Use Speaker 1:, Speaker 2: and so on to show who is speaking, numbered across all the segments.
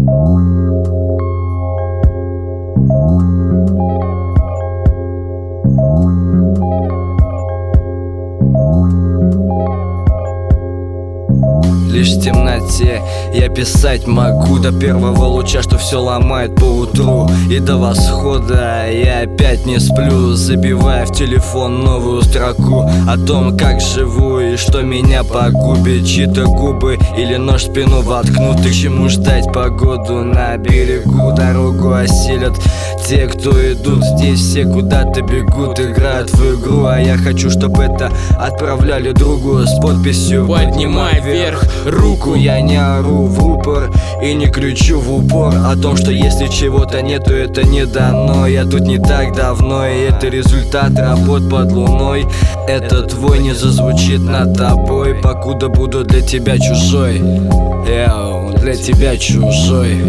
Speaker 1: Лишь в темноте я писать могу до первого луча, что все ломает по утру. И до восхода я опять не сплю, забивая в телефон новую строку о том, как живу и что меня погубит. Чьи-то губы или нож в спину воткнут. И к чему ждать погоду на берегу? Дорогу осилят те, кто идут. Здесь все куда-то бегут, играют в игру. А я хочу, чтобы это отправляли другу с подписью
Speaker 2: «Поднимай вверх руку».
Speaker 1: Я не ору в рупор и не кричу в упор о том, что если чего-то нету, это не дано. Я тут не так давно, и это результат работ под луной. Этот твой не зазвучит над тобой, покуда буду для тебя чужой. Для тебя чужой.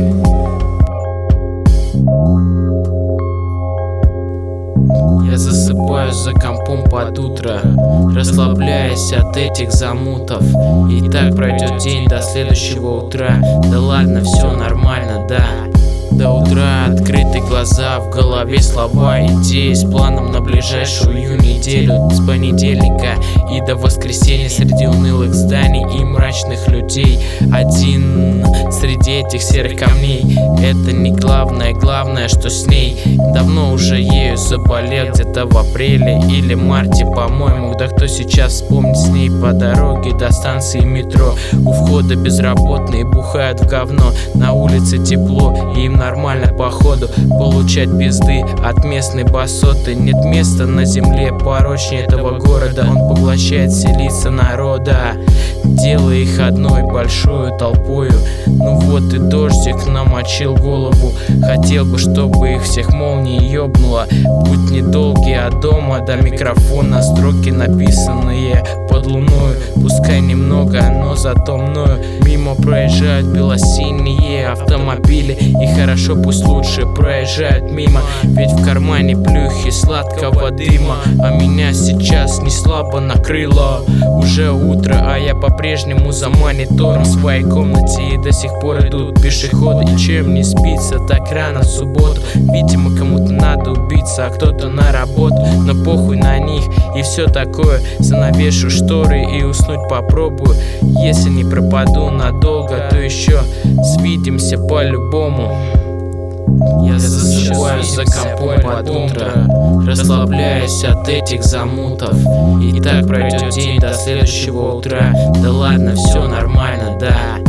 Speaker 2: Я засыпаю за компом под утро, расслабляясь от этих замутов. И так пройдет день до следующего утра. Да ладно, все нормально, да. До утра открыты глаза, в голове слова, идеи с планом на ближайшую неделю. С понедельника и до воскресенья среди унылых зданий и мрачных людей. Один среди этих серых камней. Это не главное, главное, что с ней. Давно уже ею заболел, где-то в апреле или марте, по-моему. Да кто сейчас вспомнит с ней по дороге до станции метро? У входа безработные бухают в говно, на улице тепло, и им нормально походу получать пизды от местной басоты. Нет места на земле порочнее этого города. Он поглощает все лица народа, делая их одной большой толпою. Ну вот и дождик намочил голову. Хотел бы, чтобы их всех молнией ёбнуло. Путь недолгий от дома до микрофона, строки написанные под луною. Пускай немного, но зато мною мимо проезжают белосиние автомобили. И хорошо, пусть лучше проезжают мимо, ведь в кармане плюхи сладкого дыма. А меня сейчас не слабо накрыло. Уже утро, а я по-прежнему за монитором в своей комнате. И до сих пор идут пешеходы. И чем не спится так рано в субботу? Видимо, кому-то надо убиться, а кто-то на работу. Но похуй на них и все такое. Занавешу шторы и уснуть попробую. Если не пропаду надолго, то еще свидимся по-любому. Я засыпаю за компом под утро, расслабляясь от этих замутов. И так пройдет день до следующего утра. Да ладно, все нормально, да.